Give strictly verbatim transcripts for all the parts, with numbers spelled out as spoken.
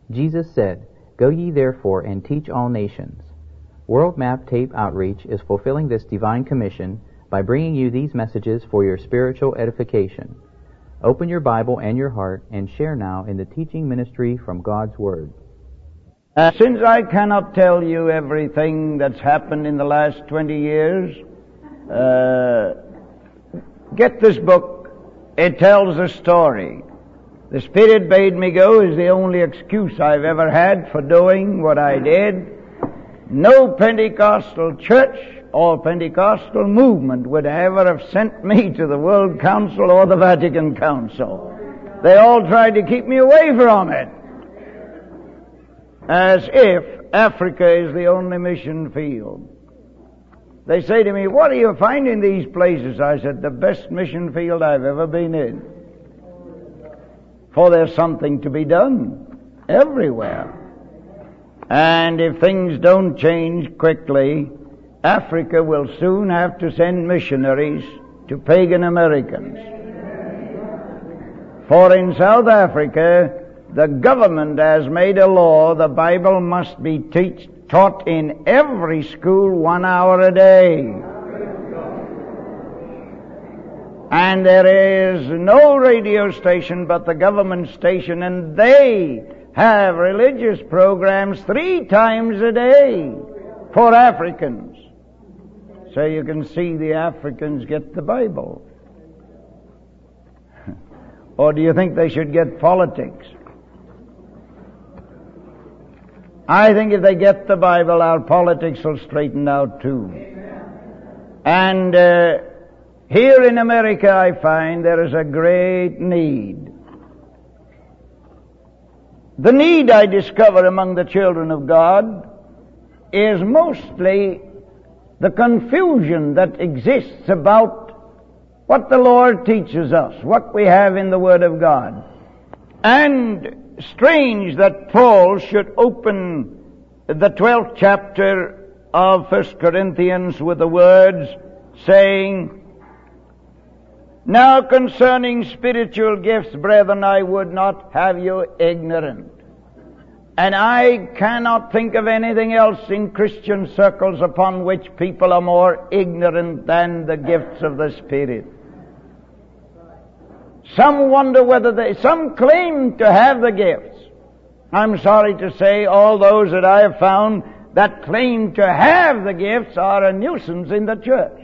Jesus said, "Go ye therefore and teach all nations." World Map Tape Outreach is fulfilling this divine commission by bringing you these messages for your spiritual edification. Open your Bible and your heart and share now in the teaching ministry from God's Word. Uh, since I cannot tell you everything that's happened in the last twenty years, uh, get this book. It tells a story. The Spirit bade me go is the only excuse I've ever had for doing what I did. No Pentecostal church or Pentecostal movement would ever have sent me to the World Council or the Vatican Council. They all tried to keep me away from it, as if Africa is the only mission field. They say to me, "What do you find in these places?" I said, "The best mission field I've ever been in." For there's something to be done everywhere. And if things don't change quickly, Africa will soon have to send missionaries to pagan Americans. For in South Africa, the government has made a law the Bible must be teach, taught in every school one hour a day. And there is no radio station but the government station, and they have religious programs three times a day for Africans. So you can see the Africans get the Bible. Or do you think they should get politics? I think if they get the Bible, our politics will straighten out too. And uh, here in America, I find there is a great need. The need I discover among the children of God is mostly the confusion that exists about what the Lord teaches us, what we have in the Word of God. And strange that Paul should open the twelfth chapter of First Corinthians with the words saying, "Now concerning spiritual gifts, brethren, I would not have you ignorant." And I cannot think of anything else in Christian circles upon which people are more ignorant than the gifts of the Spirit. Some wonder whether they, some claim to have the gifts. I'm sorry to say all those that I have found that claim to have the gifts are a nuisance in the church.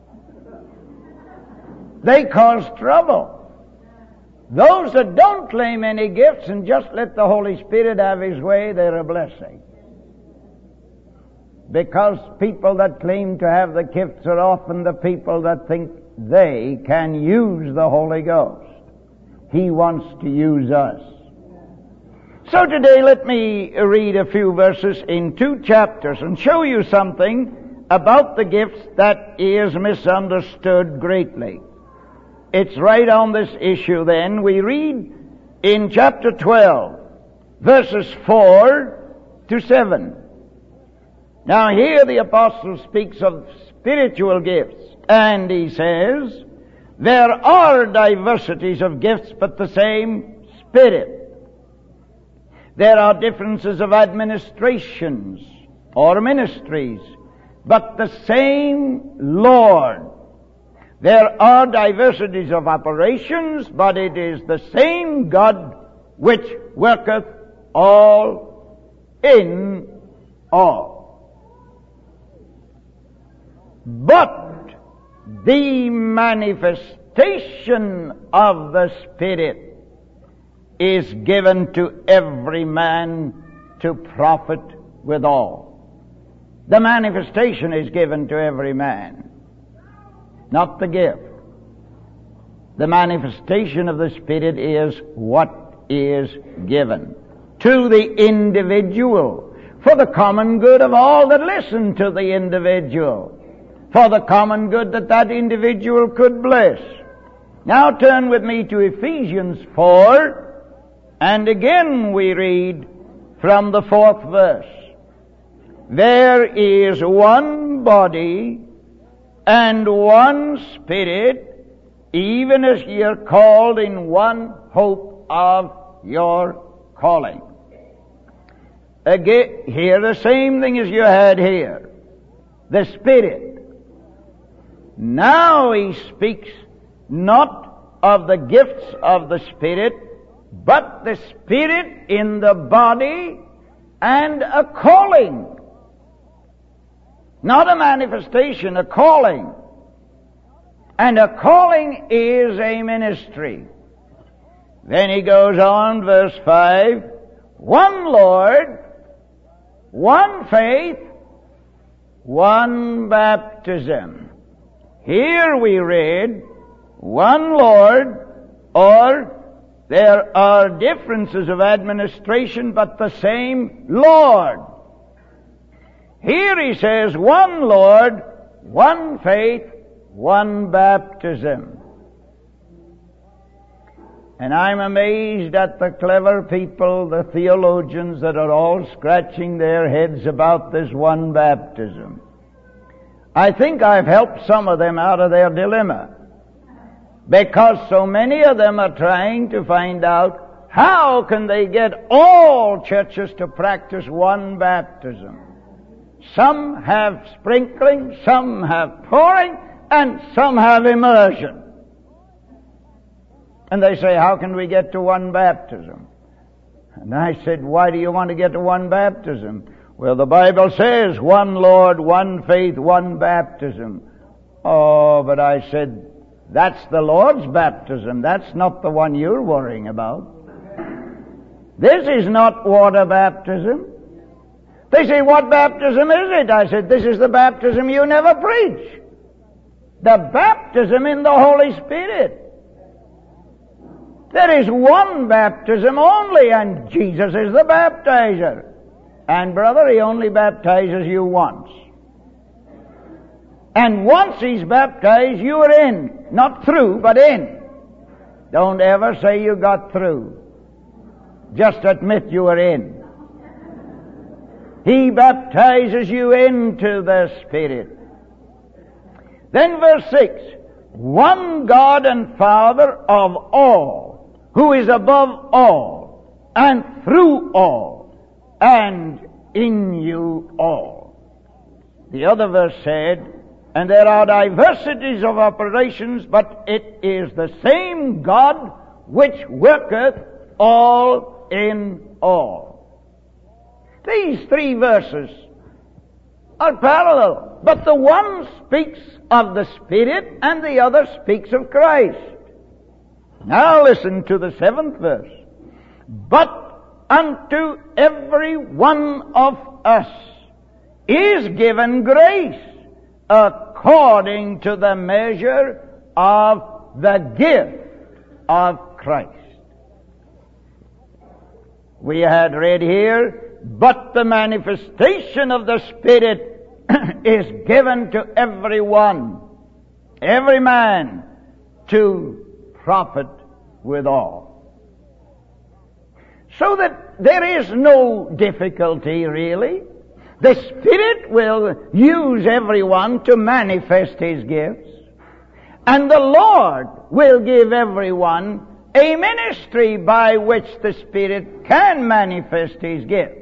They cause trouble. Those that don't claim any gifts and just let the Holy Spirit have His way, they're a blessing. Because people that claim to have the gifts are often the people that think they can use the Holy Ghost. He wants to use us. So today let me read a few verses in two chapters and show you something about the gifts that is misunderstood greatly. It's right on this issue then. We read in chapter twelve, verses four to seven. Now here the apostle speaks of spiritual gifts, and he says, "There are diversities of gifts, but the same Spirit. There are differences of administrations or ministries, but the same Lord. There are diversities of operations, but it is the same God which worketh all in all. But the manifestation of the Spirit is given to every man to profit withal." The manifestation is given to every man, not the gift. The manifestation of the Spirit is what is given to the individual for the common good of all that listen to the individual, for the common good that that individual could bless. Now turn with me to Ephesians four, and again we read from the fourth verse. "There is one body and one Spirit, even as ye are called in one hope of your calling." Again, here the same thing as you had here. The Spirit. Now he speaks not of the gifts of the Spirit, but the Spirit in the body and a calling. Not a manifestation, a calling. And a calling is a ministry. Then he goes on, verse five, one Lord, one faith, one baptism. Here we read, one Lord, or there are differences of administration, but the same Lord. Here he says, one Lord, one faith, one baptism. And I'm amazed at the clever people, the theologians, that are all scratching their heads about this one baptism. I think I've helped some of them out of their dilemma, because so many of them are trying to find out how can they get all churches to practice one baptism. Some have sprinkling, some have pouring, and some have immersion. And they say, how can we get to one baptism? And I said, why do you want to get to one baptism? Well, the Bible says, one Lord, one faith, one baptism. Oh, but I said, that's the Lord's baptism. That's not the one you're worrying about. This is not water baptism. They say, what baptism is it? I said, this is the baptism you never preach. The baptism in the Holy Spirit. There is one baptism only, and Jesus is the baptizer. And brother, he only baptizes you once. And once he's baptized, you are in. Not through, but in. Don't ever say you got through. Just admit you are in. He baptizes you into the Spirit. Then verse six, one God and Father of all, who is above all, and through all, and in you all. The other verse said, and there are diversities of operations, but it is the same God which worketh all in all. These three verses are parallel, but the one speaks of the Spirit and the other speaks of Christ. Now listen to the seventh verse. But unto every one of us is given grace according to the measure of the gift of Christ. We had read here, but the manifestation of the Spirit is given to every one, every man, to profit withal. So that there is no difficulty really. The Spirit will use everyone to manifest His gifts, and the Lord will give everyone a ministry by which the Spirit can manifest His gifts.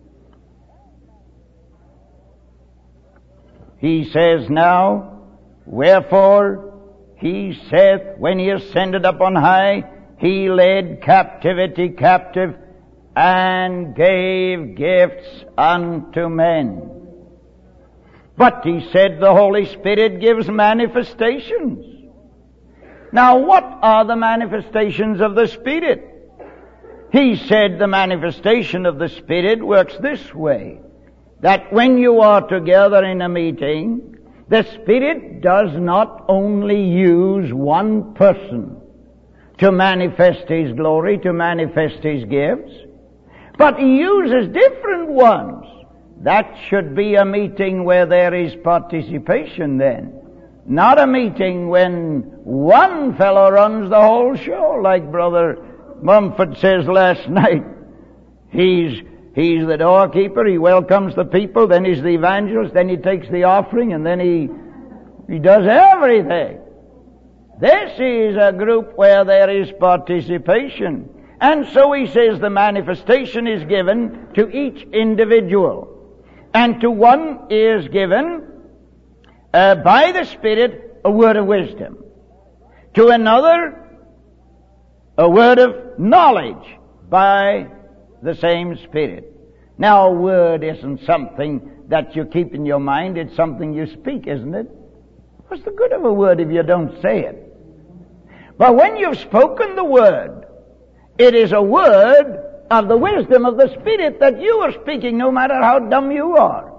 He says now, wherefore He saith, when He ascended up on high, He led captivity captive, and gave gifts unto men. But He said the Holy Spirit gives manifestations. Now what are the manifestations of the Spirit? He said the manifestation of the Spirit works this way, that when you are together in a meeting, the Spirit does not only use one person to manifest His glory, to manifest His gifts, but He uses different ones. That should be a meeting where there is participation then. Not a meeting when one fellow runs the whole show, like Brother Mumford says last night. He's He's the doorkeeper, he welcomes the people, then he's the evangelist, then he takes the offering, and then he he does everything. This is a group where there is participation. And so he says the manifestation is given to each individual. And to one is given uh, by the Spirit a word of wisdom. To another a word of knowledge by the same Spirit. Now a word isn't something that you keep in your mind, it's something you speak, isn't it? What's the good of a word if you don't say it? But when you've spoken the word, it is a word of the wisdom of the Spirit that you are speaking, no matter how dumb you are.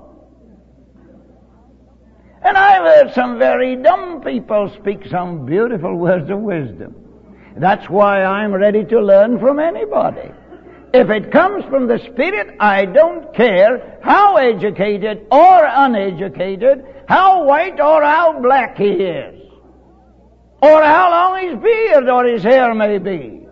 And I've heard some very dumb people speak some beautiful words of wisdom. That's why I'm ready to learn from anybody. If it comes from the Spirit, I don't care how educated or uneducated, how white or how black he is, or how long his beard or his hair may be.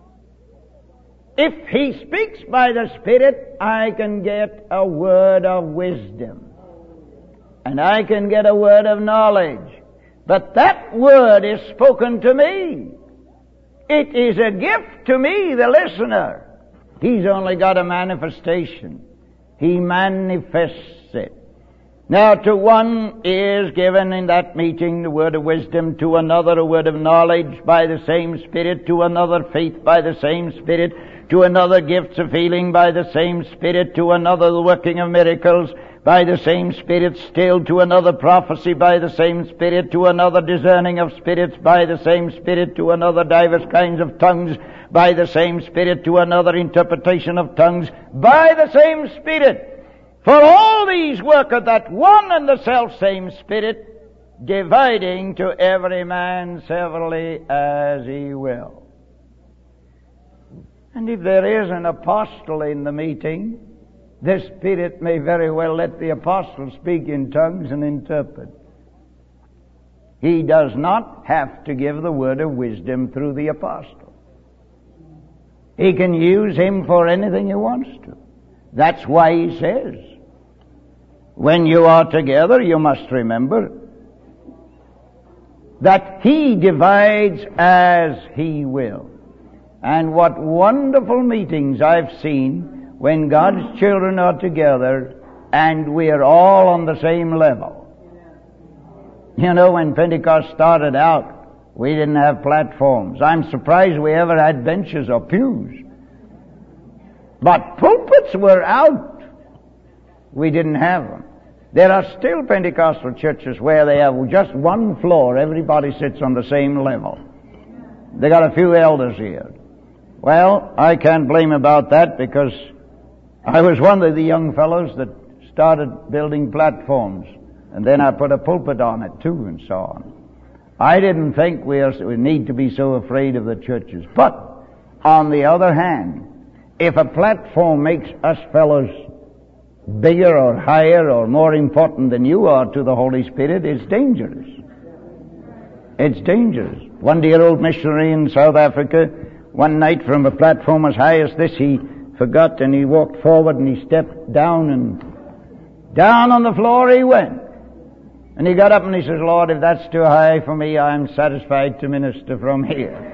If he speaks by the Spirit, I can get a word of wisdom. And I can get a word of knowledge. But that word is spoken to me. It is a gift to me, the listener. He's only got a manifestation. He manifests it. Now to one is given in that meeting the word of wisdom, to another a word of knowledge by the same Spirit, to another faith by the same Spirit, to another gifts of healing by the same Spirit, to another the working of miracles by the same Spirit still, to another prophecy by the same Spirit, to another discerning of spirits by the same Spirit, to another divers kinds of tongues by the same Spirit, to another interpretation of tongues by the same Spirit. For all these worketh that one and the self-same Spirit, dividing to every man severally as he will. And if there is an apostle in the meeting, the Spirit may very well let the apostle speak in tongues and interpret. He does not have to give the word of wisdom through the apostle. He can use him for anything he wants to. That's why he says, when you are together, you must remember that he divides as he will. And what wonderful meetings I've seen when God's children are together and we are all on the same level. You know, when Pentecost started out, we didn't have platforms. I'm surprised we ever had benches or pews. But pulpits were out. We didn't have them. There are still Pentecostal churches where they have just one floor. Everybody sits on the same level. They got a few elders here. Well, I can't blame about that because I was one of the young fellows that started building platforms. And then I put a pulpit on it too and so on. I didn't think we, are, we need to be so afraid of the churches. But, on the other hand, if a platform makes us fellows bigger or higher or more important than you are to the Holy Spirit, it's dangerous. It's dangerous. One dear old missionary in South Africa, one night from a platform as high as this, he forgot and he walked forward and he stepped down and down on the floor he went. And he got up and he says, Lord, if that's too high for me, I'm satisfied to minister from here.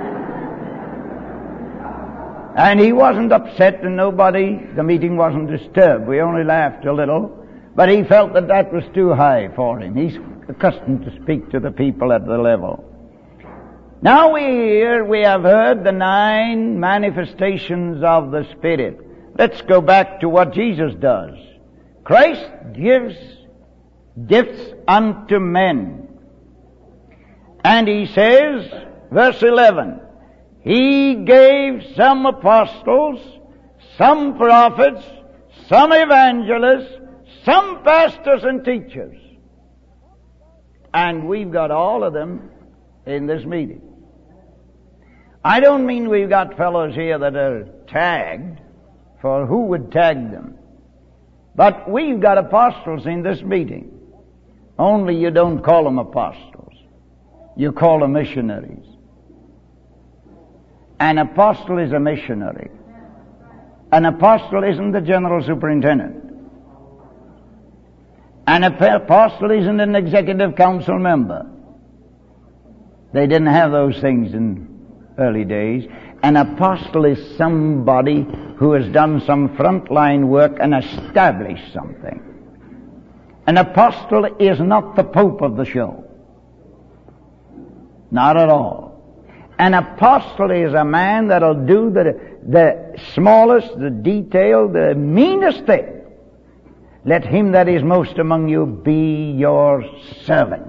And he wasn't upset and nobody, the meeting wasn't disturbed. We only laughed a little. But he felt that that was too high for him. He's accustomed to speak to the people at the level. Now we hear, we have heard the nine manifestations of the Spirit. Let's go back to what Jesus does. Christ gives gifts unto men. And he says, verse eleven, He gave some apostles, some prophets, some evangelists, some pastors and teachers. And we've got all of them in this meeting. I don't mean we've got fellows here that are tagged, for who would tag them? But we've got apostles in this meeting. Only you don't call them apostles. You call them missionaries. An apostle is a missionary. An apostle isn't the general superintendent. An apostle isn't an executive council member. They didn't have those things in early days. An apostle is somebody who has done some frontline work and established something. An apostle is not the pope of the show. Not at all. An apostle is a man that'll do the, the smallest, the detail, the meanest thing. Let him that is most among you be your servant.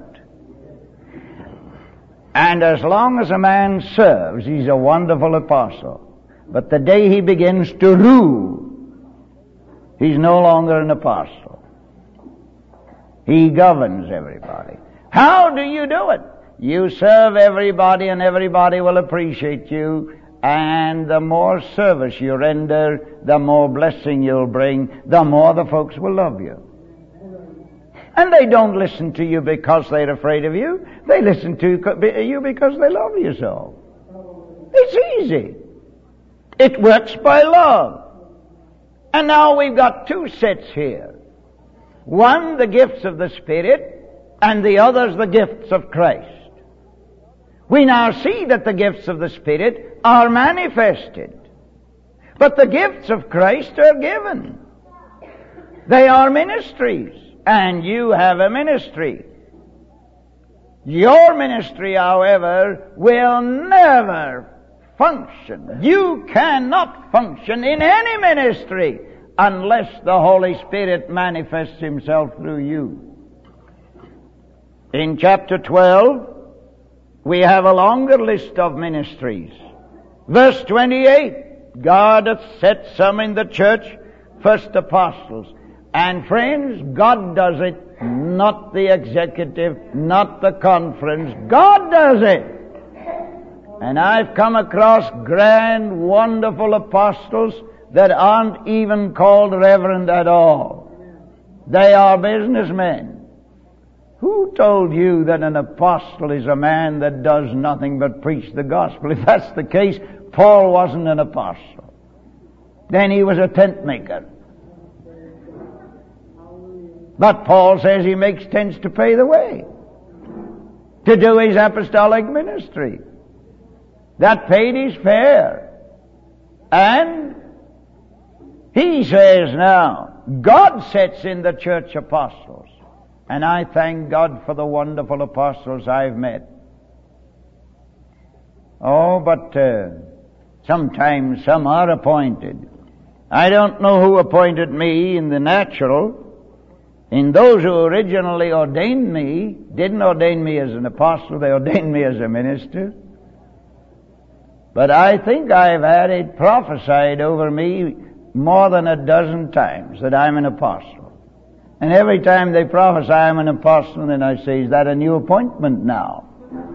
And as long as a man serves, he's a wonderful apostle. But the day he begins to rule, he's no longer an apostle. He governs everybody. How do you do it? You serve everybody and everybody will appreciate you. And the more service you render, the more blessing you'll bring, the more the folks will love you. And they don't listen to you because they're afraid of you. They listen to you because they love you so. It's easy. It works by love. And now we've got two sets here. One, the gifts of the Spirit, and the other's the gifts of Christ. We now see that the gifts of the Spirit are manifested. But the gifts of Christ are given. They are ministries. And you have a ministry. Your ministry, however, will never function. You cannot function in any ministry unless the Holy Spirit manifests Himself through you. In chapter twelve, we have a longer list of ministries. Verse twenty-eight, God hath set some in the church, first apostles. And friends, God does it, not the executive, not the conference. God does it. And I've come across grand, wonderful apostles that aren't even called reverend at all. They are businessmen. Who told you that an apostle is a man that does nothing but preach the gospel? If that's the case, Paul wasn't an apostle. Then he was a tent maker. But Paul says he makes tents to pay the way, to do his apostolic ministry. That paid his fare. And he says now, God sets in the church apostles. And I thank God for the wonderful apostles I've met. Oh, but uh, sometimes some are appointed. I don't know who appointed me in the natural. In those who originally ordained me, didn't ordain me as an apostle, they ordained me as a minister. But I think I've had it prophesied over me more than a dozen times that I'm an apostle. And every time they prophesy I'm an apostle, then I say, is that a new appointment now?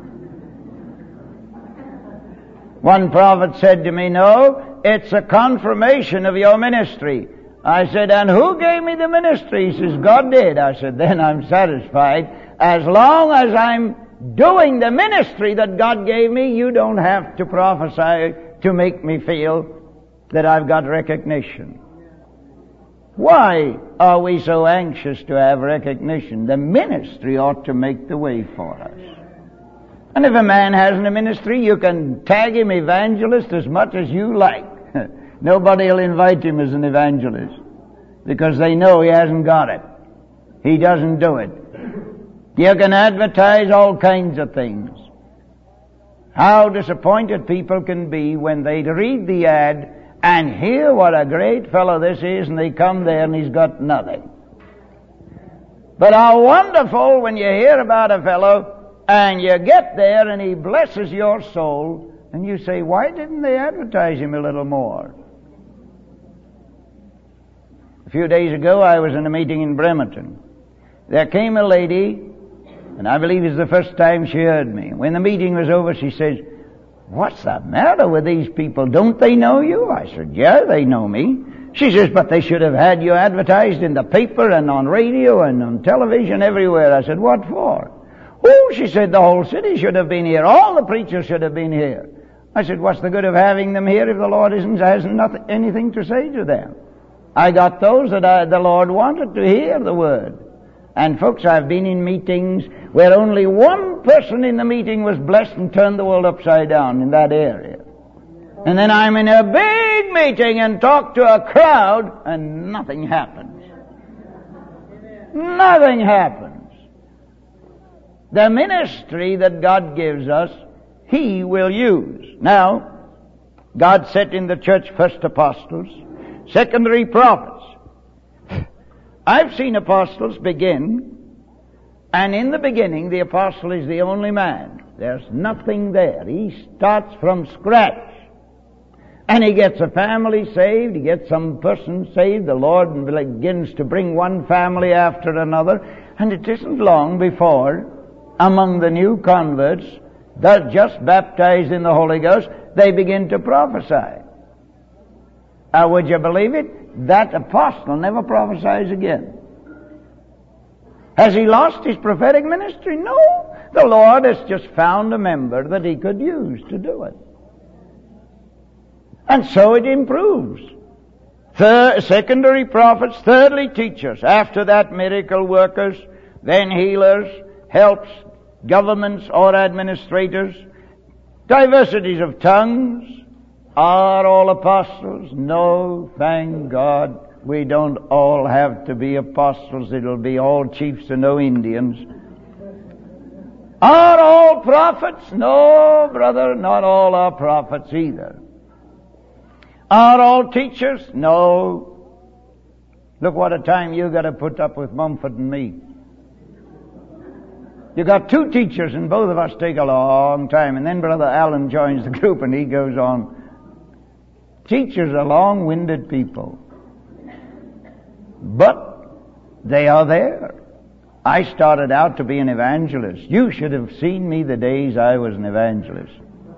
One prophet said to me, no, it's a confirmation of your ministry. I said, and who gave me the ministry? He says, God did. I said, then I'm satisfied. As long as I'm doing the ministry that God gave me, you don't have to prophesy to make me feel that I've got recognition. Why are we so anxious to have recognition? The ministry ought to make the way for us. And if a man hasn't a ministry, you can tag him evangelist as much as you like. Nobody will invite him as an evangelist because they know he hasn't got it. He doesn't do it. You can advertise all kinds of things. How disappointed people can be when they read the ad and hear what a great fellow this is, and they come there and he's got nothing. But how wonderful when you hear about a fellow and you get there and he blesses your soul and you say, why didn't they advertise him a little more? A few days ago I was in a meeting in Bremerton. There came a lady, and I believe it's the first time she heard me. When the meeting was over, she says, what's the matter with these people? Don't they know you? I said, yeah, they know me. She says, but they should have had you advertised in the paper and on radio and on television everywhere. I said, what for? Oh, she said, the whole city should have been here. All the preachers should have been here. I said, what's the good of having them here if the Lord isn't, hasn't nothing, anything to say to them? I got those that I, the Lord wanted to hear the word. And folks, I've been in meetings where only one person in the meeting was blessed and turned the world upside down in that area. And then I'm in a big meeting and talk to a crowd and nothing happens. Nothing happens. The ministry that God gives us, He will use. Now, God set in the church first apostles, secondary prophets. I've seen apostles begin, and in the beginning the apostle is the only man. There's nothing there. He starts from scratch. And he gets a family saved, he gets some person saved, the Lord begins to bring one family after another, and it isn't long before, among the new converts, they're just baptized in the Holy Ghost, they begin to prophesy. Uh, would you believe it? That apostle never prophesies again. Has he lost his prophetic ministry? No. The Lord has just found a member that he could use to do it. And so it improves. Third, secondary prophets, thirdly teachers, after that miracle workers, then healers, helps, governments or administrators, diversities of tongues. Are all apostles? No, thank God. We don't all have to be apostles. It'll be all chiefs and no Indians. Are all prophets? No, brother, not all are prophets either. Are all teachers? No. Look what a time you got to put up with Mumford and me. You got two teachers and both of us take a long time, and then Brother Allen joins the group and he goes on. Teachers are long-winded people. But they are there. I started out to be an evangelist. You should have seen me the days I was an evangelist.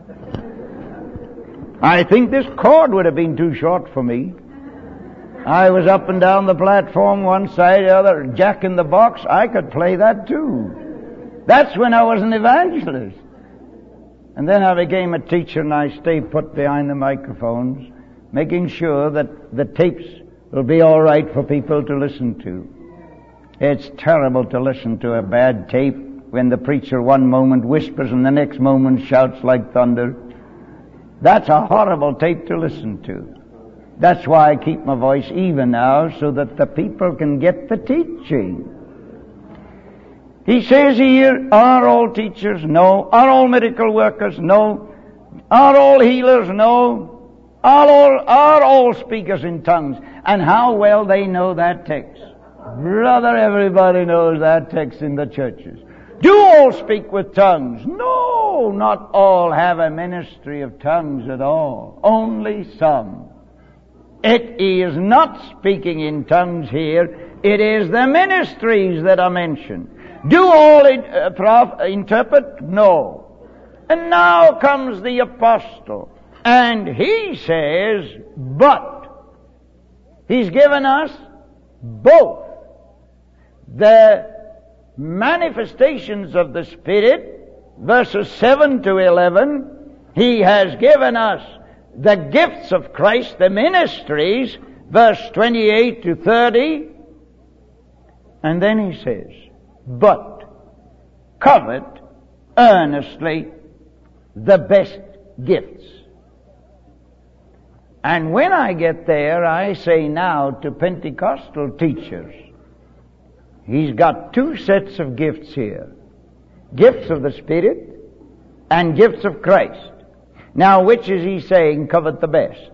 I think this cord would have been too short for me. I was up and down the platform, one side, the other, Jack in the Box. I could play that too. That's when I was an evangelist. And then I became a teacher, and I stayed put behind the microphones, making sure that the tapes will be all right for people to listen to. It's terrible to listen to a bad tape when the preacher one moment whispers and the next moment shouts like thunder. That's a horrible tape to listen to. That's why I keep my voice even now, so that the people can get the teaching. He says here, are all teachers? No. Are all miracle workers? No. Are all healers? No. Are all, are all speakers in tongues? And how well they know that text. Brother, everybody knows that text in the churches. Do all speak with tongues? No, not all have a ministry of tongues at all. Only some. It is not speaking in tongues here. It is the ministries that are mentioned. Do all in, uh, prof, interpret? No. And now comes the apostle. And he says, but he's given us both the manifestations of the Spirit, verses seven to eleven. He has given us the gifts of Christ, the ministries, verse twenty-eight to thirty. And then he says, but covet earnestly the best gifts. And when I get there, I say now to Pentecostal teachers, he's got two sets of gifts here. Gifts of the Spirit and gifts of Christ. Now, which is he saying covet the best?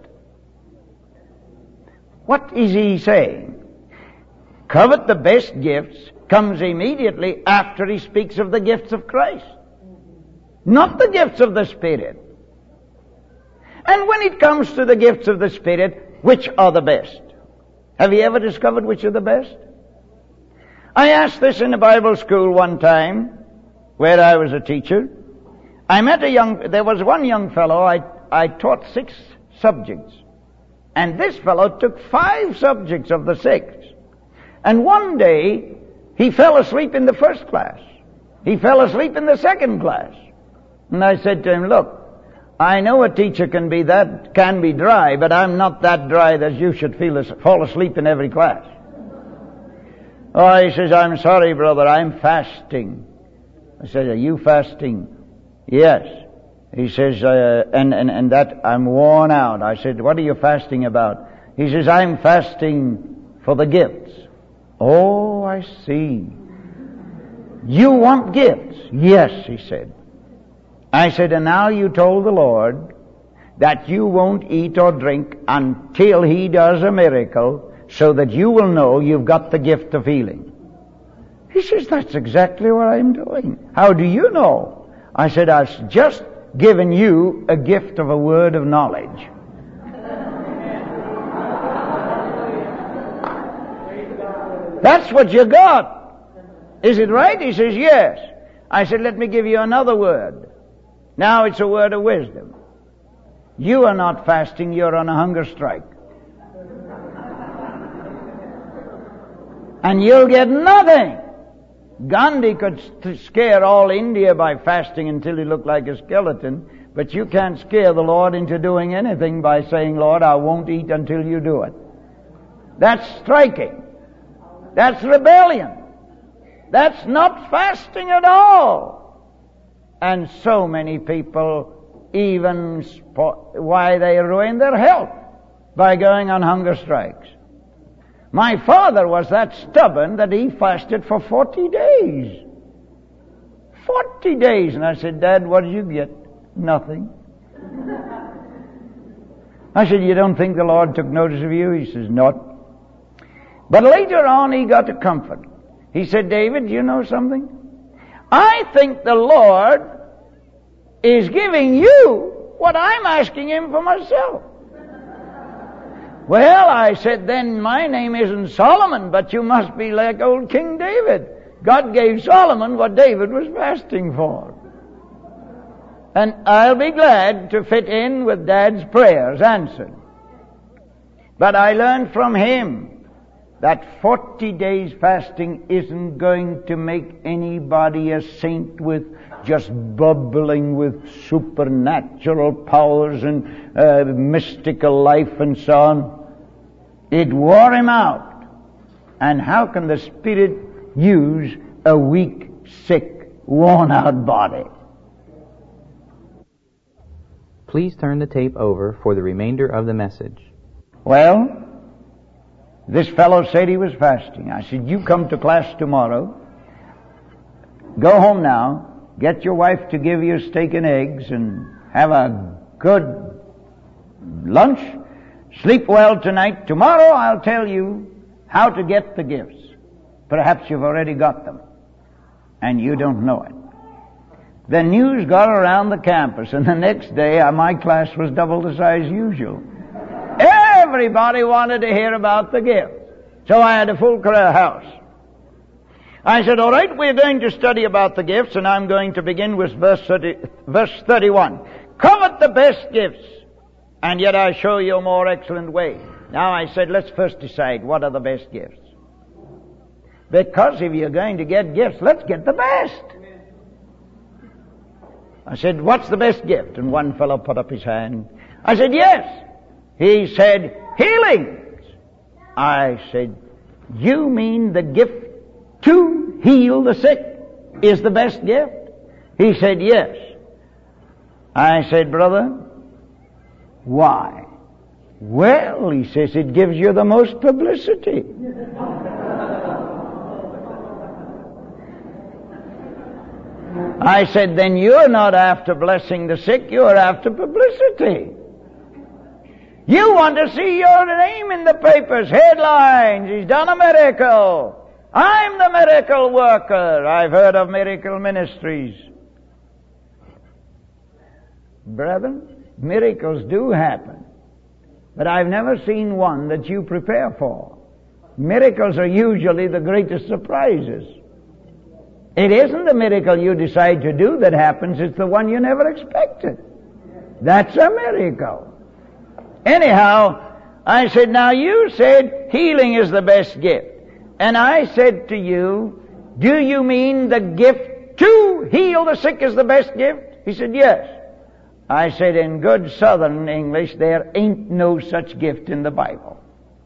What is he saying? Covet the best gifts comes immediately after he speaks of the gifts of Christ. Not the gifts of the Spirit. And when it comes to the gifts of the Spirit, which are the best? Have you ever discovered which are the best? I asked this in a Bible school one time, where I was a teacher. I met a young, there was one young fellow, I, I taught six subjects. And this fellow took five subjects of the six. And one day, he fell asleep in the first class. He fell asleep in the second class. And I said to him, look, I know a teacher can be that, can be dry, but I'm not that dry that you should feel, fall asleep in every class. Oh, he says, I'm sorry, brother, I'm fasting. I said, are you fasting? Yes. He says, uh, and, and, and that I'm worn out. I said, what are you fasting about? He says, I'm fasting for the gifts. Oh, I see. You want gifts? Yes, he said. I said, and now you told the Lord that you won't eat or drink until He does a miracle so that you will know you've got the gift of healing. He says, that's exactly what I'm doing. How do you know? I said, I've just given you a gift of a word of knowledge. That's what you got. Is it right? He says, yes. I said, let me give you another word. Now it's a word of wisdom. You are not fasting, you're on a hunger strike. And you'll get nothing. Gandhi could st- scare all India by fasting until he looked like a skeleton, but you can't scare the Lord into doing anything by saying, Lord, I won't eat until you do it. That's striking. That's rebellion. That's not fasting at all. And so many people, even spo- why they ruin their health by going on hunger strikes. My father was that stubborn that he fasted for forty days. Forty days. And I said, Dad, what did you get? Nothing. I said, you don't think the Lord took notice of you? He says, not. But later on he got a comfort. He said, David, you know something? I think the Lord is giving you what I'm asking Him for myself. Well, I said, then my name isn't Solomon, but you must be like old King David. God gave Solomon what David was fasting for. And I'll be glad to fit in with Dad's prayers answered. But I learned from him that forty days fasting isn't going to make anybody a saint with just bubbling with supernatural powers and uh, mystical life and so on. It wore him out. And how can the Spirit use a weak, sick, worn-out body? Please turn the tape over for the remainder of the message. Well, this fellow said he was fasting. I said, you come to class tomorrow. Go home now. Get your wife to give you steak and eggs and have a good lunch. Sleep well tonight. Tomorrow I'll tell you how to get the gifts. Perhaps you've already got them and you don't know it. The news got around the campus, and the next day uh, my class was double the size usual. Everybody wanted to hear about the gift. So I had a full house. I said, all right, we're going to study about the gifts, and I'm going to begin with verse thirty, verse thirty-one. Covet the best gifts, and yet I show you a more excellent way. Now I said, let's first decide what are the best gifts. Because if you're going to get gifts, let's get the best. I said, what's the best gift? And one fellow put up his hand. I said, yes. He said, healings. I said, you mean the gift to heal the sick is the best gift? He said, yes. I said, brother, why? Well, he says, it gives you the most publicity. I said, then you're not after blessing the sick, you're after publicity. You want to see your name in the papers, headlines, he's done a miracle. I'm the miracle worker. I've heard of miracle ministries. Brethren, miracles do happen. But I've never seen one that you prepare for. Miracles are usually the greatest surprises. It isn't the miracle you decide to do that happens, it's the one you never expected. That's a miracle. Anyhow, I said, now you said healing is the best gift. And I said to you, do you mean the gift to heal the sick is the best gift? He said, yes. I said, in good Southern English, there ain't no such gift in the Bible.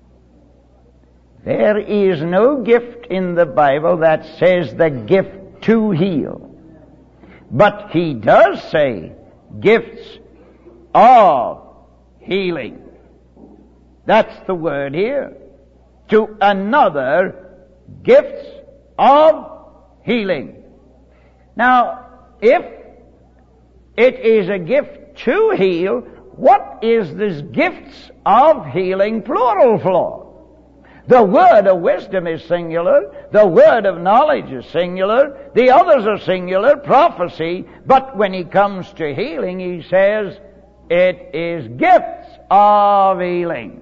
There is no gift in the Bible that says the gift to heal. But he does say gifts of healing. That's the word here. To another, gifts of healing. Now, if it is a gift to heal, what is this gifts of healing plural for? The word of wisdom is singular. The word of knowledge is singular. The others are singular, prophecy. But when he comes to healing, he says it is gifts of healing.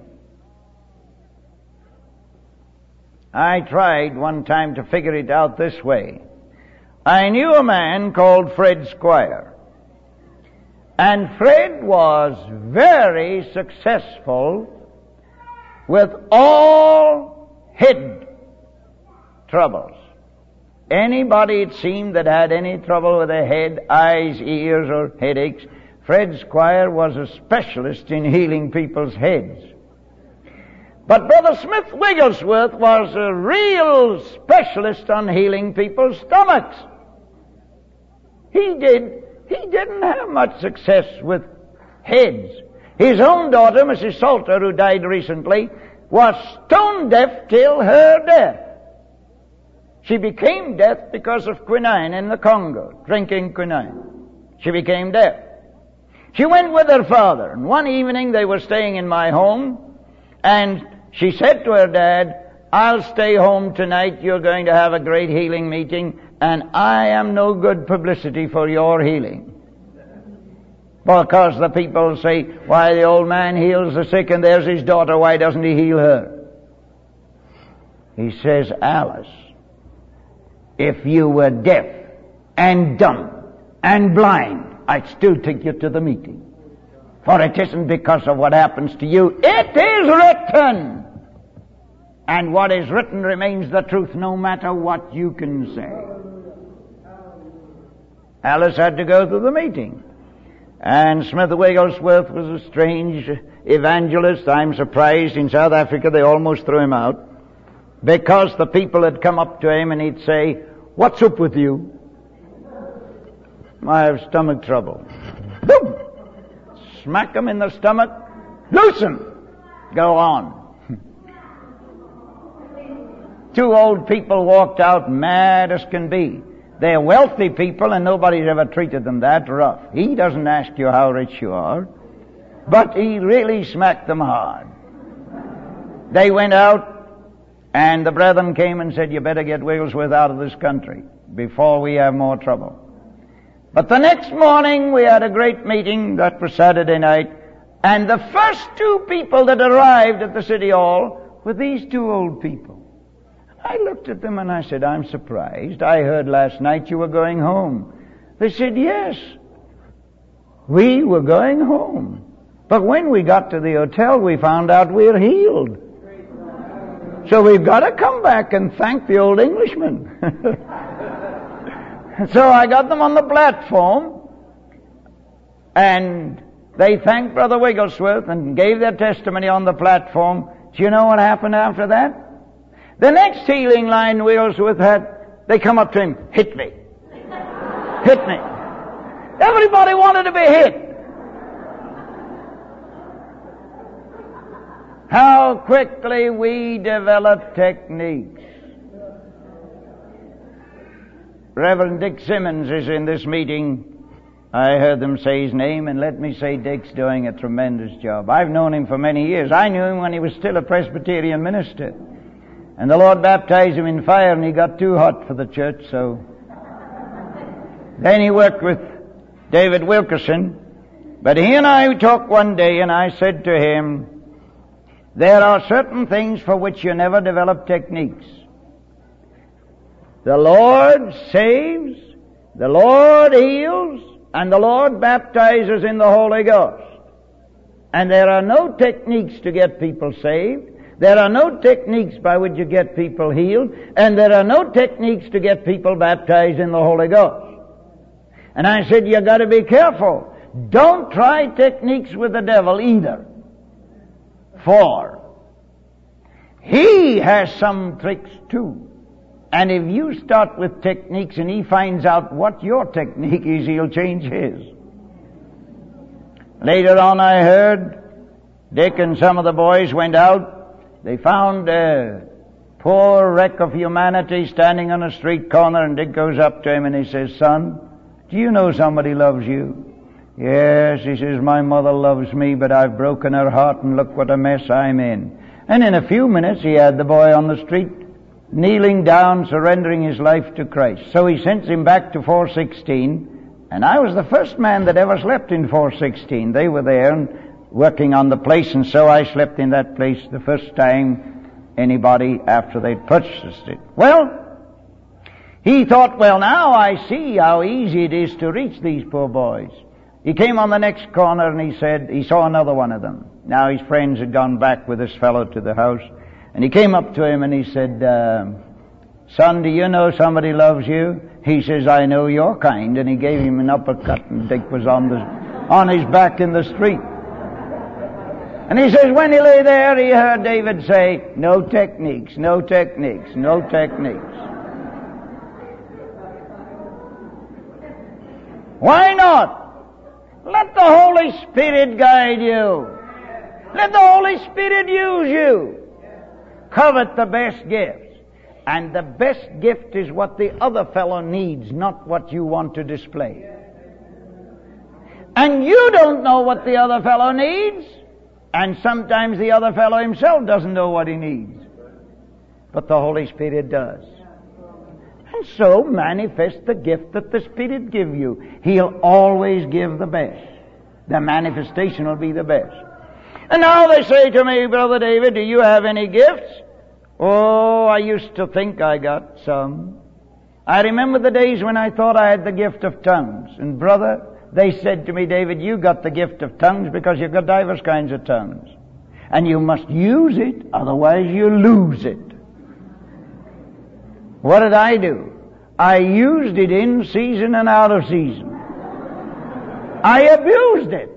I tried one time to figure it out this way. I knew a man called Fred Squire. And Fred was very successful with all head troubles. Anybody, it seemed, that had any trouble with their head, eyes, ears, or headaches, Fred Squire was a specialist in healing people's heads. But Brother Smith Wigglesworth was a real specialist on healing people's stomachs. He did, he didn't have much success with heads. His own daughter, Missus Salter, who died recently, was stone deaf till her death. She became deaf because of quinine in the Congo, drinking quinine. She became deaf. She went with her father, and one evening they were staying in my home, and she said to her dad, "I'll stay home tonight, you're going to have a great healing meeting, and I am no good publicity for your healing." Because the people say, "Why, the old man heals the sick, and there's his daughter, why doesn't he heal her?" He says, "Alice, if you were deaf and dumb and blind, I'd still take you to the meeting. For it isn't because of what happens to you. It is written. And what is written remains the truth no matter what you can say." Alice had to go to the meeting. And Smith Wigglesworth was a strange evangelist. I'm surprised in South Africa they almost threw him out. Because the people had come up to him and he'd say, "What's up with you?" "I have stomach trouble." Boom! Smack him in the stomach. "Loosen! Go on." Two old people walked out mad as can be. They're wealthy people and nobody's ever treated them that rough. He doesn't ask you how rich you are, but he really smacked them hard. They went out and the brethren came and said, "You better get Wigglesworth out of this country before we have more trouble." But the next morning we had a great meeting. That was Saturday night. And the first two people that arrived at the city hall were these two old people. I looked at them and I said, "I'm surprised. I heard last night you were going home." They said, "Yes, we were going home. But when we got to the hotel, we found out we're healed. So we've got to come back and thank the old Englishman." So I got them on the platform, and they thanked Brother Wigglesworth and gave their testimony on the platform. Do you know what happened after that? The next healing line Wigglesworth had, they come up to him, "Hit me. Hit me." Everybody wanted to be hit. How quickly we develop techniques. Reverend Dick Simmons is in this meeting. I heard them say his name, and let me say Dick's doing a tremendous job. I've known him for many years. I knew him when he was still a Presbyterian minister. And the Lord baptized him in fire, and he got too hot for the church, so... Then he worked with David Wilkerson. But he and I talked one day, and I said to him, "There are certain things for which you never develop techniques. The Lord saves, the Lord heals, and the Lord baptizes in the Holy Ghost. And there are no techniques to get people saved. There are no techniques by which you get people healed, and there are no techniques to get people baptized in the Holy Ghost." And I said, "You got to be careful. Don't try techniques with the devil either. For he has some tricks too. And if you start with techniques and he finds out what your technique is, he'll change his." Later on I heard Dick and some of the boys went out. They found a poor wreck of humanity standing on a street corner, and Dick goes up to him and he says, "Son, do you know somebody loves you?" "Yes," he says, "my mother loves me, but I've broken her heart, and look what a mess I'm in." And in a few minutes he had the boy on the street, kneeling down, surrendering his life to Christ. So he sends him back to four sixteen, and I was the first man that ever slept in four sixteen. They were there and working on the place, and so I slept in that place the first time anybody after they'd purchased it. Well, he thought, well, now I see how easy it is to reach these poor boys. He came on the next corner and he said, he saw another one of them. Now his friends had gone back with this fellow to the house, and he came up to him and he said, uh, "Son, do you know somebody loves you?" He says, "I know your kind," and he gave him an uppercut, and Dick was on the on his back in the street. And he says, when he lay there, he heard David say, "No techniques, no techniques, no techniques." Why not? Let the Holy Spirit guide you. Let the Holy Spirit use you. Covet the best gifts. And the best gift is what the other fellow needs, not what you want to display. And you don't know what the other fellow needs. And sometimes the other fellow himself doesn't know what he needs. But the Holy Spirit does. And so manifest the gift that the Spirit give you. He'll always give the best. The manifestation will be the best. And now they say to me, "Brother David, do you have any gifts?" Oh, I used to think I got some. I remember the days when I thought I had the gift of tongues. And brother, they said to me, "David, you got the gift of tongues because you've got diverse kinds of tongues. And you must use it, otherwise you lose it." What did I do? I used it in season and out of season. I abused it.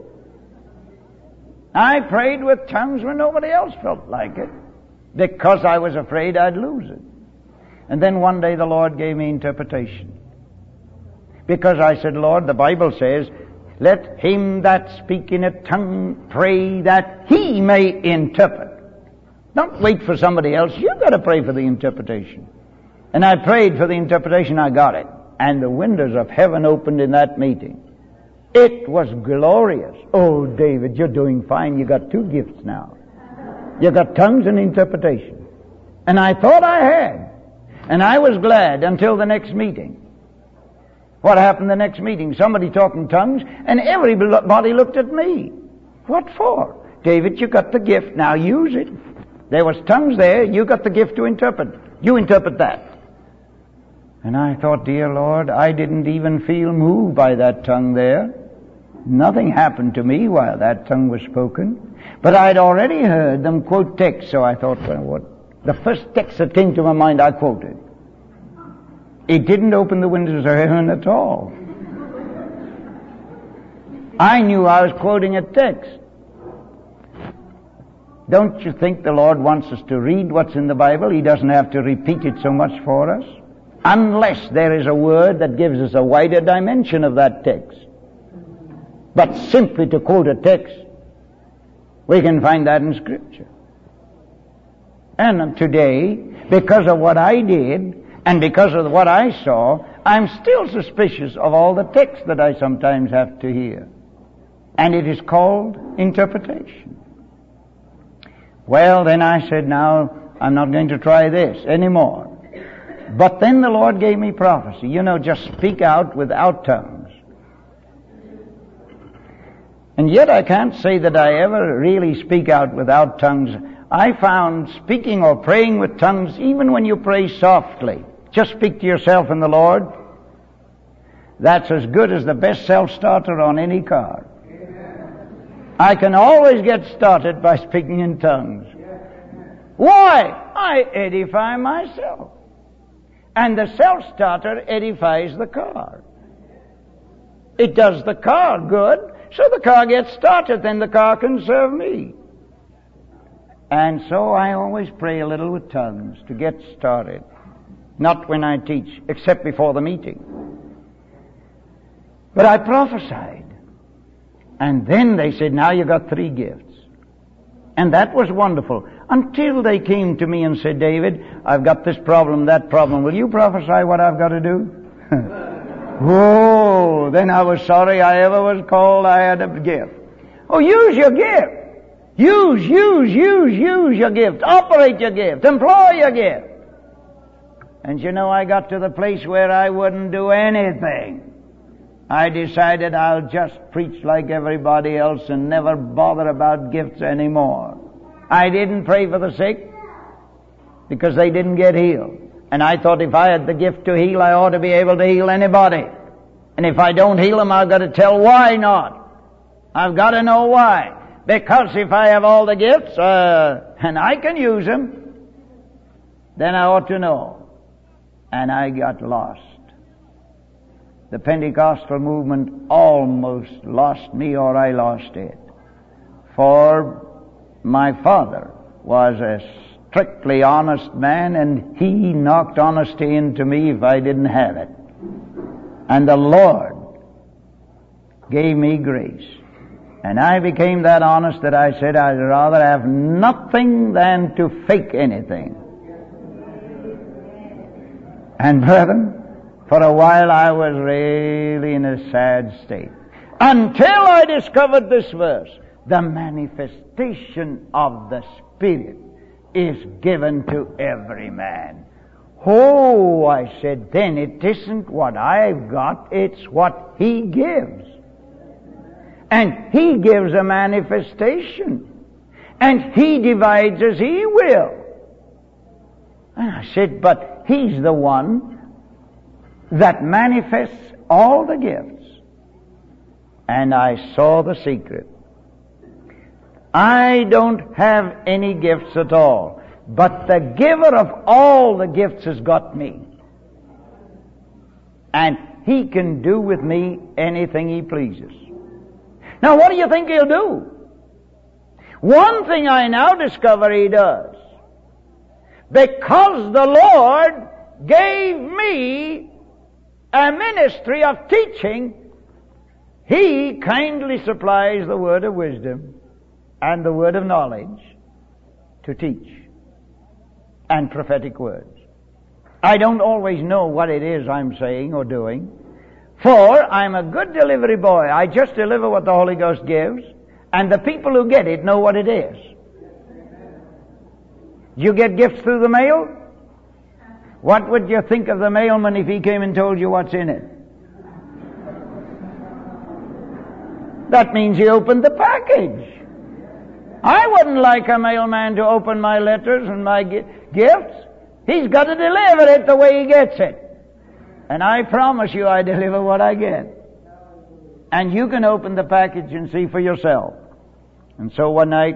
I prayed with tongues when nobody else felt like it, because I was afraid I'd lose it. And then one day the Lord gave me interpretation. Because I said, "Lord, the Bible says, let him that speak in a tongue pray that he may interpret." Don't wait for somebody else. You've got to pray for the interpretation. And I prayed for the interpretation. I got it. And the windows of heaven opened in that meeting. It was glorious. "Oh, David, you're doing fine. You got two gifts now. You got tongues and interpretation." And I thought I had. And I was glad until the next meeting. What happened the next meeting? Somebody talking tongues, and everybody looked at me. What for? "David, you got the gift. Now use it. There was tongues there. You got the gift to interpret. You interpret that." And I thought, dear Lord, I didn't even feel moved by that tongue there. Nothing happened to me while that tongue was spoken. But I'd already heard them quote text, so I thought, well, what? The first text that came to my mind, I quoted. It didn't open the windows of heaven at all. I knew I was quoting a text. Don't you think the Lord wants us to read what's in the Bible? He doesn't have to repeat it so much for us. Unless there is a word that gives us a wider dimension of that text. But simply to quote a text, we can find that in Scripture. And today, because of what I did, and because of what I saw, I'm still suspicious of all the texts that I sometimes have to hear. And it is called interpretation. Well, then I said, now, I'm not going to try this anymore. But then the Lord gave me prophecy. You know, just speak out without tongues. And yet I can't say that I ever really speak out without tongues. I found speaking or praying with tongues, even when you pray softly, just speak to yourself and the Lord, that's as good as the best self-starter on any car. I can always get started by speaking in tongues. Why? I edify myself. And the self-starter edifies the car. It does the car good, so the car gets started, then the car can serve me. And so I always pray a little with tongues to get started. Not when I teach, except before the meeting. But I prophesied. And then they said, now you got three gifts. And that was wonderful. Until they came to me and said, David, I've got this problem, that problem. Will you prophesy what I've got to do? Oh, then I was sorry I ever was called I had a gift. Oh, use your gift. Use, use, use, use your gift. Operate your gift. Employ your gift. And you know, I got to the place where I wouldn't do anything. I decided I'll just preach like everybody else and never bother about gifts anymore. I didn't pray for the sick because they didn't get healed. And I thought if I had the gift to heal, I ought to be able to heal anybody. And if I don't heal them, I've got to tell why not. I've got to know why. Because if I have all the gifts, uh, and I can use them, then I ought to know. And I got lost. The Pentecostal movement almost lost me, or I lost it. For my father was a strictly honest man, and he knocked honesty into me if I didn't have it. And the Lord gave me grace. And I became that honest that I said I'd rather have nothing than to fake anything. And brethren, for a while I was really in a sad state. Until I discovered this verse. The manifestation of the Spirit is given to every man. Oh, I said, then it isn't what I've got, it's what He gives. And He gives a manifestation. And He divides as He will. And I said, but He's the one that manifests all the gifts. And I saw the secret. I don't have any gifts at all, but the giver of all the gifts has got me. And He can do with me anything He pleases. Now what do you think He'll do? One thing I now discover He does. Because the Lord gave me a ministry of teaching, He kindly supplies the word of wisdom and the word of knowledge to teach, and prophetic words. I don't always know what it is I'm saying or doing, for I'm a good delivery boy. I just deliver what the Holy Ghost gives, and the people who get it know what it is. You get gifts through the mail? What would you think of the mailman if he came and told you what's in it? That means he opened the package. I wouldn't like a mailman to open my letters and my gi- gifts. He's got to deliver it the way he gets it. And I promise you I deliver what I get. And you can open the package and see for yourself. And so one night,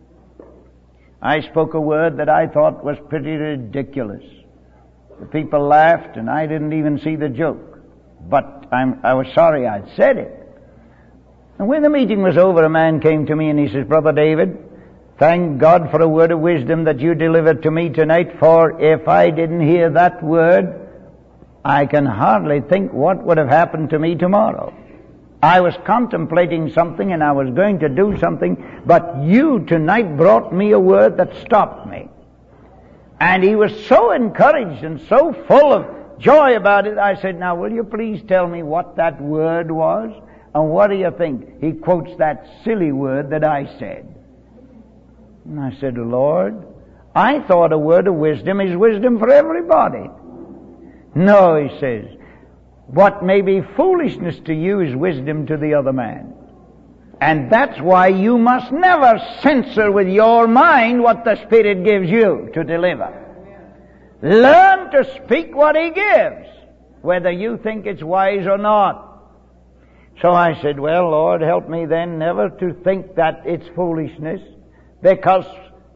I spoke a word that I thought was pretty ridiculous. The people laughed, and I didn't even see the joke. But I'm, I was sorry I'd said it. And when the meeting was over, a man came to me and he says, Brother David, thank God for a word of wisdom that you delivered to me tonight, for if I didn't hear that word, I can hardly think what would have happened to me tomorrow. I was contemplating something and I was going to do something, but you tonight brought me a word that stopped me. And he was so encouraged and so full of joy about it. I said, now will you please tell me what that word was? And what do you think? He quotes that silly word that I said. And I said, Lord, I thought a word of wisdom is wisdom for everybody. No, he says, what may be foolishness to you is wisdom to the other man. And that's why you must never censor with your mind what the Spirit gives you to deliver. Learn to speak what He gives, whether you think it's wise or not. So I said, well, Lord, help me then never to think that it's foolishness, because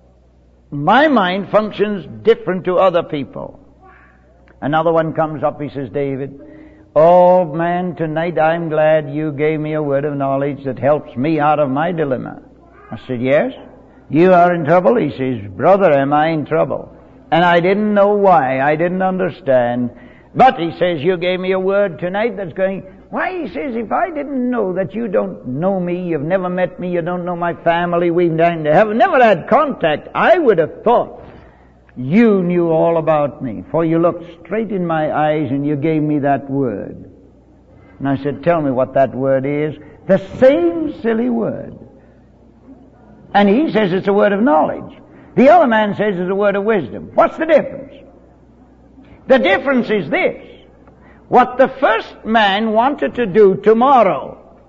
my mind functions different to other people. Another one comes up, he says, David, oh man, tonight I'm glad you gave me a word of knowledge that helps me out of my dilemma. I said, yes, you are in trouble? He says, brother, am I in trouble? And I didn't know why, I didn't understand. But he says, you gave me a word tonight that's going, Why, he says, if I didn't know that you don't know me, you've never met me, you don't know my family, we've never, never had contact, I would have thought you knew all about me. For you looked straight in my eyes and you gave me that word. And I said, tell me what that word is. The same silly word. And he says it's a word of knowledge. The other man says it's a word of wisdom. What's the difference? The difference is this. What the first man wanted to do tomorrow,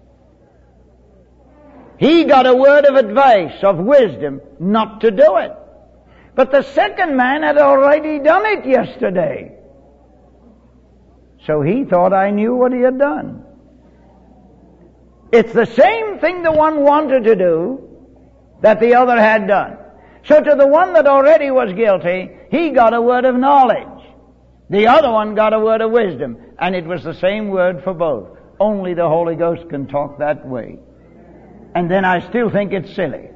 he got a word of advice, of wisdom, not to do it. But the second man had already done it yesterday. So he thought I knew what he had done. It's the same thing the one wanted to do that the other had done. So to the one that already was guilty, he got a word of knowledge. The other one got a word of wisdom. And it was the same word for both. Only the Holy Ghost can talk that way. And then I still think it's silly.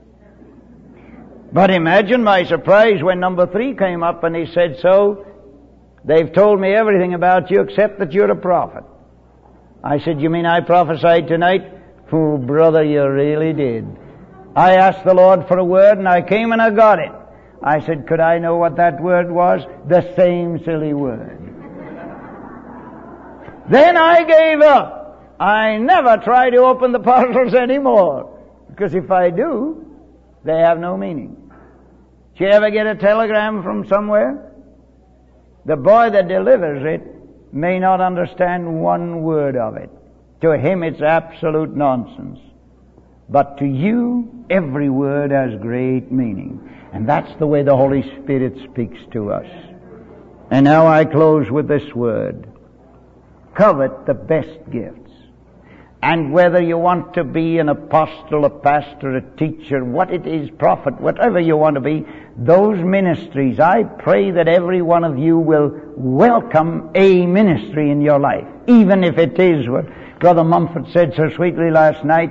But imagine my surprise when number three came up and he said, so, they've told me everything about you except that you're a prophet. I said, you mean I prophesied tonight? Oh, brother, you really did. I asked the Lord for a word and I came and I got it. I said, could I know what that word was? The same silly word. Then I gave up. I never try to open the parcels anymore. Because if I do, they have no meaning. Did you ever get a telegram from somewhere? The boy that delivers it may not understand one word of it. To him it's absolute nonsense. But to you, every word has great meaning. And that's the way the Holy Spirit speaks to us. And now I close with this word. Covet the best gifts. And whether you want to be an apostle, a pastor, a teacher, what it is, prophet, whatever you want to be, those ministries, I pray that every one of you will welcome a ministry in your life. Even if it is what Brother Mumford said so sweetly last night,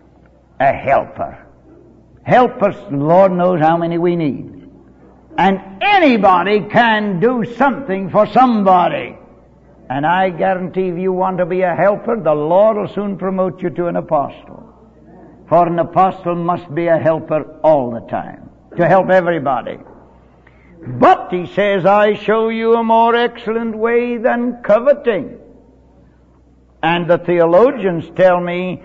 a helper. Helpers, Lord knows how many we need. And anybody can do something for somebody. And I guarantee if you want to be a helper, the Lord will soon promote you to an apostle. For an apostle must be a helper all the time, to help everybody. But, he says, I show you a more excellent way than coveting. And the theologians tell me,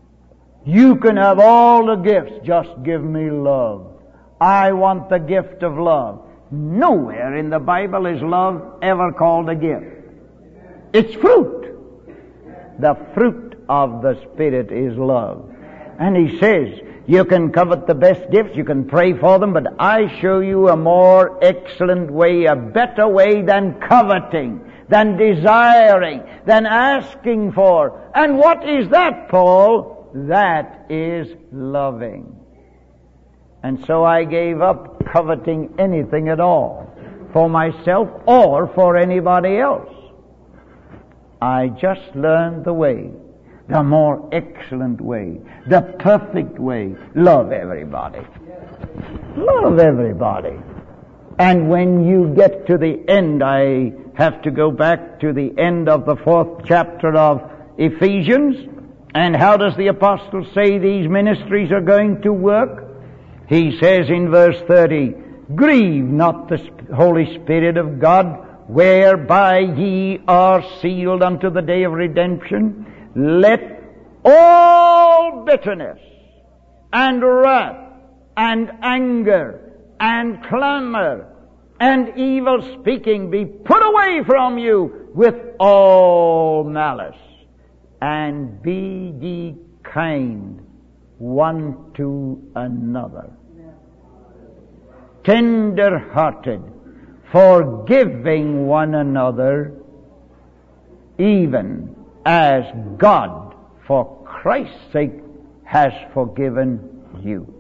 you can have all the gifts, just give me love. I want the gift of love. Nowhere in the Bible is love ever called a gift. It's fruit. The fruit of the Spirit is love. And he says, you can covet the best gifts, you can pray for them, but I show you a more excellent way, a better way than coveting, than desiring, than asking for. And what is that, Paul? That is loving. And so I gave up coveting anything at all, for myself or for anybody else. I just learned the way, the more excellent way, the perfect way. Love everybody. Love everybody. And when you get to the end, I have to go back to the end of the fourth chapter of Ephesians. And how does the apostle say these ministries are going to work? He says in verse thirty, grieve not the Holy Spirit of God, whereby ye are sealed unto the day of redemption. Let all bitterness and wrath and anger and clamor and evil speaking be put away from you with all malice. And be ye kind one to another, tender-hearted, forgiving one another, even as God, for Christ's sake, has forgiven you.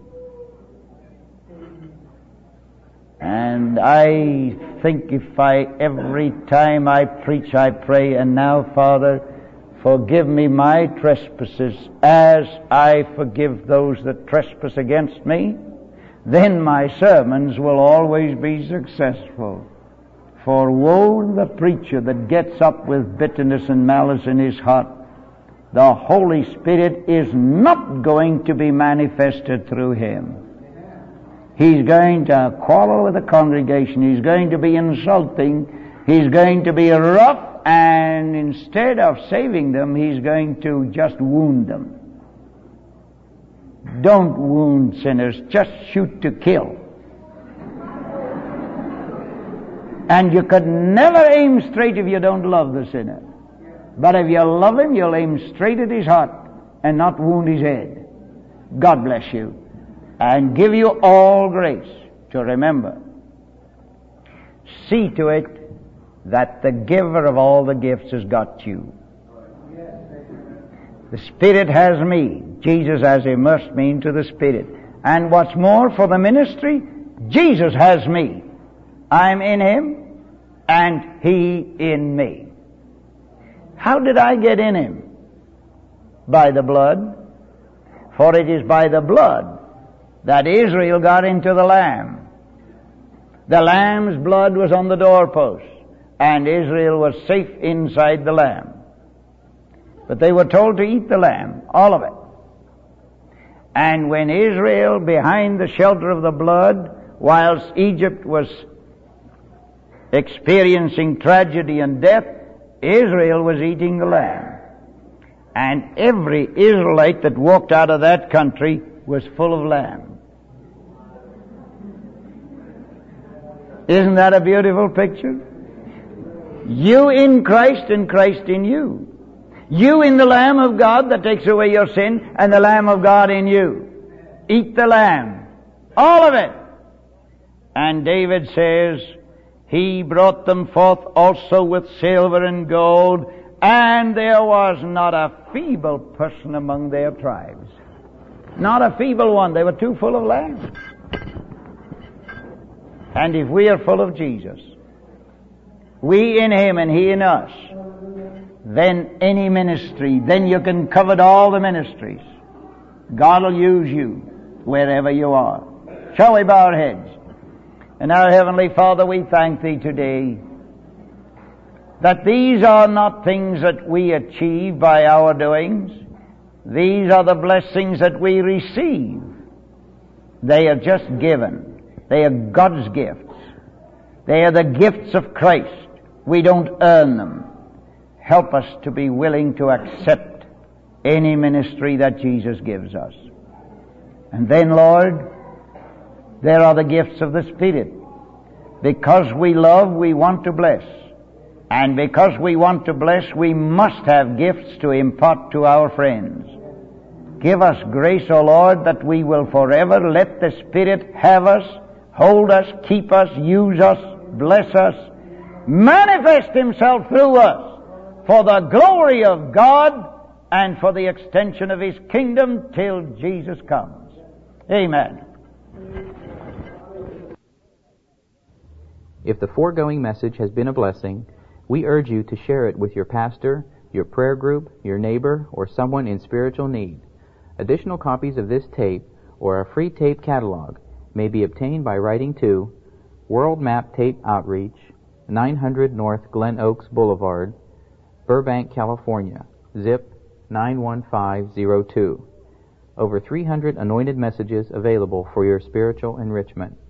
And I think if I, every time I preach, I pray, and now, Father, forgive me my trespasses as I forgive those that trespass against me, then my sermons will always be successful. For woe to the preacher that gets up with bitterness and malice in his heart. The Holy Spirit is not going to be manifested through him. He's going to quarrel with the congregation. He's going to be insulting. He's going to be rough, and instead of saving them, he's going to just wound them. Don't wound sinners, just shoot to kill. And you could never aim straight if you don't love the sinner. But if you love him, you'll aim straight at his heart and not wound his head. God bless you. And give you all grace to remember. See to it that the giver of all the gifts has got you. The Spirit has me. Jesus has immersed me into the Spirit. And what's more, for the ministry, Jesus has me. I'm in him, and he in me. How did I get in him? By the blood. For it is by the blood that Israel got into the Lamb. The Lamb's blood was on the doorpost, and Israel was safe inside the Lamb. But they were told to eat the lamb, all of it. And when Israel, behind the shelter of the blood, whilst Egypt was experiencing tragedy and death, Israel was eating the lamb. And every Israelite that walked out of that country was full of lamb. Isn't that a beautiful picture? You in Christ and Christ in you. You in the Lamb of God that takes away your sin, and the Lamb of God in you. Eat the lamb. All of it. And David says, he brought them forth also with silver and gold, and there was not a feeble person among their tribes. Not a feeble one. They were too full of lamb. And if we are full of Jesus, we in him and he in us, then any ministry, then you can cover all the ministries. God will use you wherever you are. Shall we bow our heads? And our Heavenly Father, we thank Thee today that these are not things that we achieve by our doings. These are the blessings that we receive. They are just given. They are God's gifts. They are the gifts of Christ. We don't earn them. Help us to be willing to accept any ministry that Jesus gives us. And then, Lord, there are the gifts of the Spirit. Because we love, we want to bless. And because we want to bless, we must have gifts to impart to our friends. Give us grace, O Lord, that we will forever let the Spirit have us, hold us, keep us, use us, bless us, manifest Himself through us for the glory of God and for the extension of His kingdom till Jesus comes. Amen. If the foregoing message has been a blessing, we urge you to share it with your pastor, your prayer group, your neighbor, or someone in spiritual need. Additional copies of this tape or a free tape catalog may be obtained by writing to World Map Tape Outreach, nine hundred North Glen Oaks Boulevard, Burbank, California, zip nine one five zero two. Over three hundred anointed messages available for your spiritual enrichment.